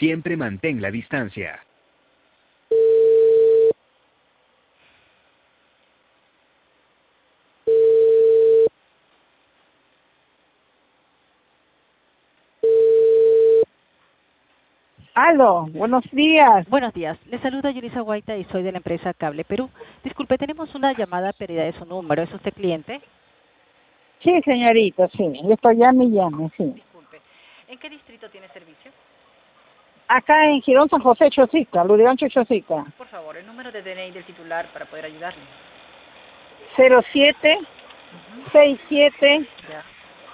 Siempre mantén la distancia. Aló, buenos días. Buenos días, le saluda Yulisa Guaita y soy de la empresa Cable Perú. Disculpe, tenemos una llamada perdida de su número. ¿Es usted cliente? Sí, señorita, sí. Esto llame y llame, sí. Disculpe. ¿En qué distrito tiene servicio? Acá en Girón San José, Chosica, Lurigancho, Chosica. Por favor, el número de DNI del titular para poder ayudarle. 07 67 Ya.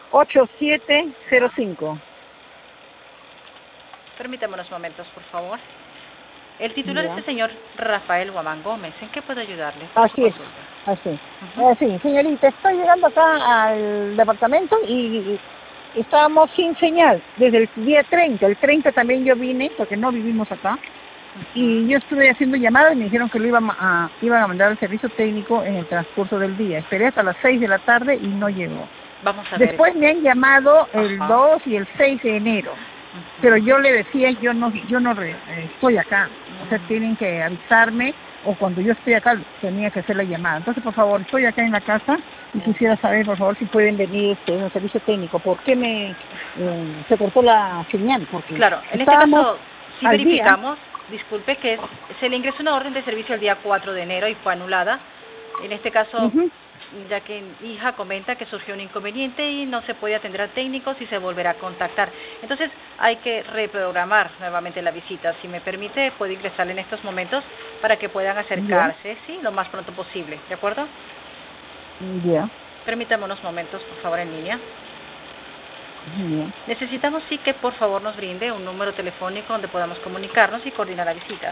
8705. Permítame unos momentos, por favor. El titular es Ya. el señor Rafael Guamán Gómez. ¿En qué puedo ayudarle? ¿Cuál es su Así es, consulta? así. Ujú. Sí, señorita, estoy llegando acá al departamento y estábamos sin señal desde el día 30. El 30 también yo vine porque no vivimos acá. Y yo estuve haciendo llamadas y me dijeron que iban a mandar al servicio técnico en el transcurso del día. Esperé hasta las 6 de la tarde y no llegó. Vamos a ver. Después me han llamado el Ajá. 2 y el 6 de enero. Pero yo le decía, yo no estoy acá. O sea, tienen que avisarme o cuando yo estoy acá tenía que hacer la llamada. Entonces, por favor, estoy acá en la casa y quisiera saber, por favor, si pueden venir en el servicio técnico. ¿Por qué se cortó la señal? Porque Claro, en este estábamos caso sí al día. verificamos, disculpe, que se le ingresó una orden de servicio el día 4 de enero y fue anulada. En este caso, Ujú. ya que hija comenta que surgió un inconveniente y no se puede atender a técnicos y se volverá a contactar. Entonces hay que reprogramar nuevamente la visita. Si me permite, puedo ingresarle en estos momentos para que puedan acercarse, sí, lo más pronto posible, ¿de acuerdo? Ya. Permítame unos momentos, por favor, en línea. Ya. Necesitamos sí que por favor nos brinde un número telefónico donde podamos comunicarnos y coordinar la visita.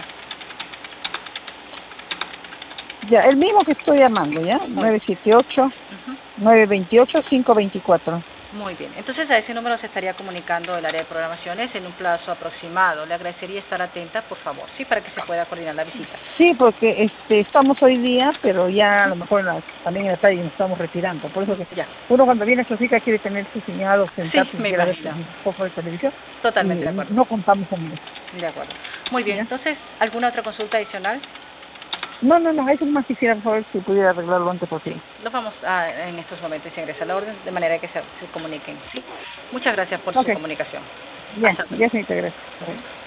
Ya, el mismo que estoy llamando, ¿ya? Muy bien. 978 Ujú. 928 524. Muy bien. Entonces a ese número se estaría comunicando el área de programaciones en un plazo aproximado. Le agradecería estar atenta, por favor, sí, para que se pueda coordinar la visita. Sí, porque estamos hoy día, pero ya a lo mejor también en la tarde nos estamos retirando. Por eso que Ya. uno cuando viene a Chosica quiere tener su señal o Sí, sentarse y me quiere ver imagino. un poco de televisión y Totalmente de acuerdo. no contamos con eso. De acuerdo. Muy bien. ¿Ya? Entonces, ¿alguna otra consulta adicional? No, eso más quisiera por favor si pudiera arreglarlo lo antes posible. Lo vamos a, en estos momentos, ingresa la orden de manera que se comuniquen. Sí. Muchas gracias por su Ok, comunicación. ya, Hasta luego. ya señorita, gracias.